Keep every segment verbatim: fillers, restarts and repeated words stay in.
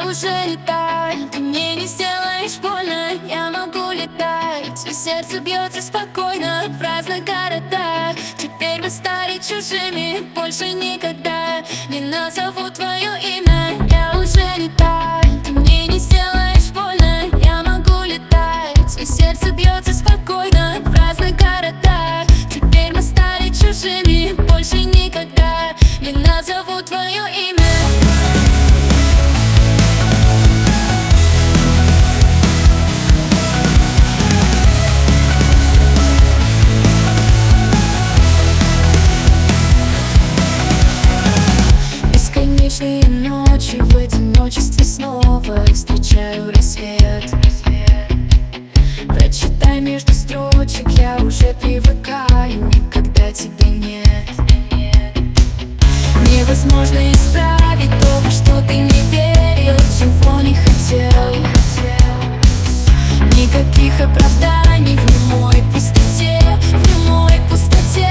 уже не та, ты мне не сделаешь больно. Я могу летать, и сердце бьется спокойно в разных городах. Теперь мы стали чужими, больше никогда не назову твое имя. Я уже не та, ты мне не сделаешь больно. Я могу летать, и сердце бьется спокойно в разных городах. Теперь мы стали чужими, больше никогда не назову твое имя. Бесконечные ночи в одиночестве снова встречаю рассвет. Прочитай между строчек, я уже привыкаю, когда тебя нет. Невозможно исправить то, во что ты не верил, чего не хотел. Никаких оправданий в немой пустоте, в немой пустоте.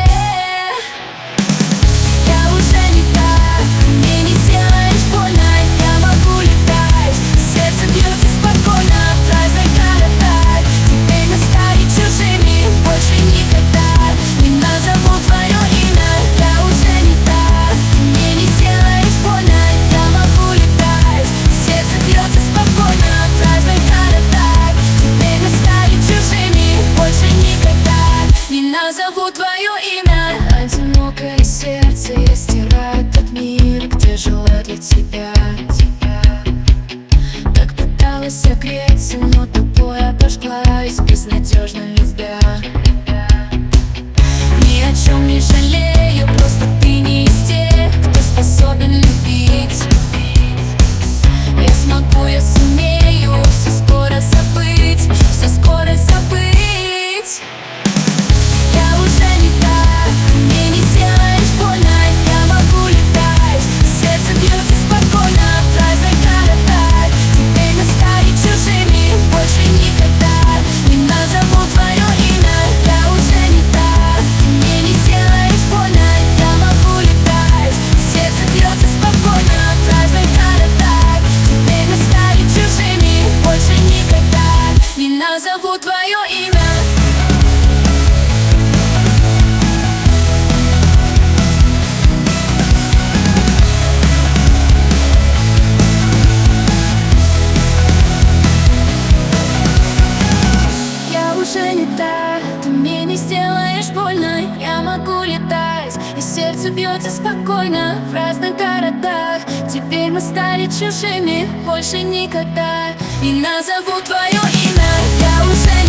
Я уже не та, мне не сделаешь больно. Я могу летать, сердце бьется спокойно в разных городах. Теперь мы стали чужими, больше никогда не назову твое имя. Я уже не та, мне не сделаешь больно. Я могу летать, сердце бьется спокойно в разных городах. Теперь мы стали чужими, больше никогда не назову твое имя. Одинокое сердце я стираю тот мир, где жила для тебя. Так пыталась согреться, но тобой обожглась, безнадежно любя. Ни о чем не жалею, просто ты не из тех, кто способен любить. Я смогу, я сумею все скоро забыть, все скоро забыть. Я уже не та, мне не сделаешь больно. Я могу летать, сердце бьется спокойно в разных городах. Теперь мы стали чужими, больше никогда не назову твое имя. Я уже не та, мне не сделаешь больно. Я могу летать, сердце бьется спокойно в разных городах. Теперь мы стали чужими, больше никогда не назову твое имя. Уже не та, ты мне не сделаешь больно. Я могу летать, и сердце бьется спокойно в разных городах. Теперь мы стали чужими, больше никогда не назову твое имя. Я уже